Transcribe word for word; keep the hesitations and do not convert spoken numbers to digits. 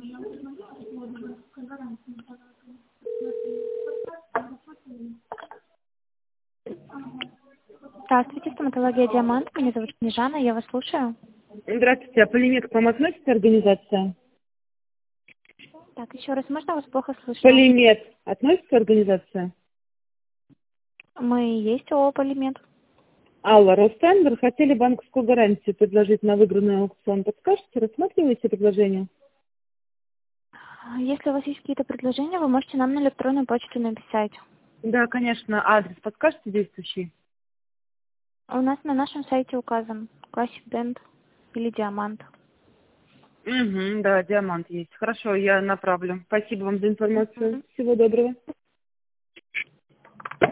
Здравствуйте, стоматология Диамант. Меня зовут Снежана, я вас слушаю. Здравствуйте, а Полимед к вам относится организация? Так, еще раз, можно, вас плохо слышно? Полимед относится организация? Мы и есть ООО «Полимед». Алла, Ростендер, хотели банковскую гарантию предложить на выигранный аукцион. Подскажете, рассматриваете предложение? Если у вас есть какие-то предложения, вы можете нам на электронную почту написать. Да, конечно. Адрес подскажете действующий? У нас на нашем сайте указан Classic Dent или Диамант. Угу, да, Диамант есть. Хорошо, я направлю. Спасибо вам за информацию. Всего доброго.